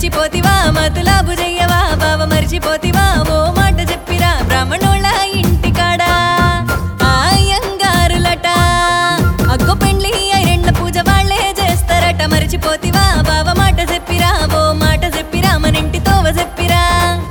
మర్చిపోతివా మతులాబు జయ్యవా బావ మర్చిపోతివా ఓ మాట చెప్పిరా బ్రాహ్మణోళ్ళ ఇంటికాడా అయ్యంగారులట అగ్గో పెండ్లి ఐరెండ్ల పూజ వాళ్ళే చేస్తారట మర్చిపోతివా బావ మాట చెప్పిరా ఓ మాట చెప్పిరా మనింటి తోవ చెప్పిరా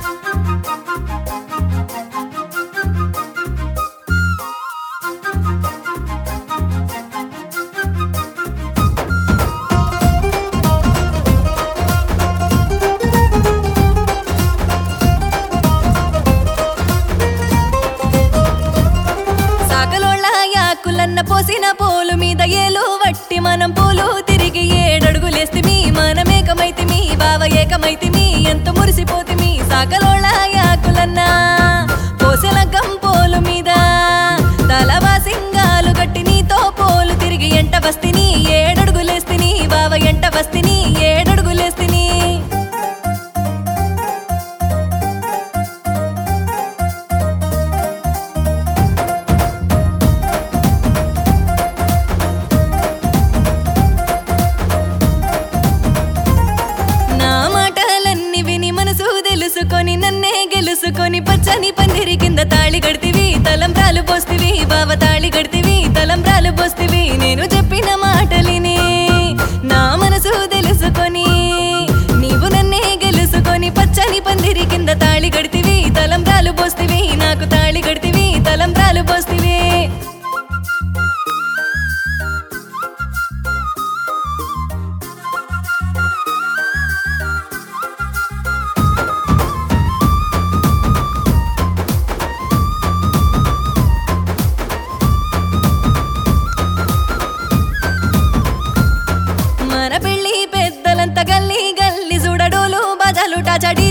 కులన్న పోసిన పోలు మీద ఏలు వట్టి మనం పూలు తిరిగి ఏడడుగులేస్తిమి మనమేకమైతిమి బావ ఏకమైతిమి ఎంత మురిసిపోతిమి సాకలోళ్ళ యాకులన్న పోసెల గంపోలు మీద తలవా సింగాలు గట్టి నీతో పోలు తిరిగి ఎంట వస్తిని ఏడడుగులేస్తిని బావ ఎంట వస్తిని ఏడడుగులేస్తిని తెలుసుకొని నన్నే గెలుసుకొని పచ్చని పందిరి కింద తాళి కడితివి తలంబ్రాలు పోస్తివి బావ తాళి కడితివి తలంబ్రాలు పోస్తివి నేను చెప్పిన మాటలిని నా మనసు తెలుసుకొని నీవు నన్నే గెలుసుకొని పచ్చని పందిరి కింద తాళి కడితివి తలంబ్రాలు పోస్తివి నాకు తాళి కడితివి తలంబ్రాలు పోస్తివి గల్లి గల్లి చూడడోలు బజాలు టాచడి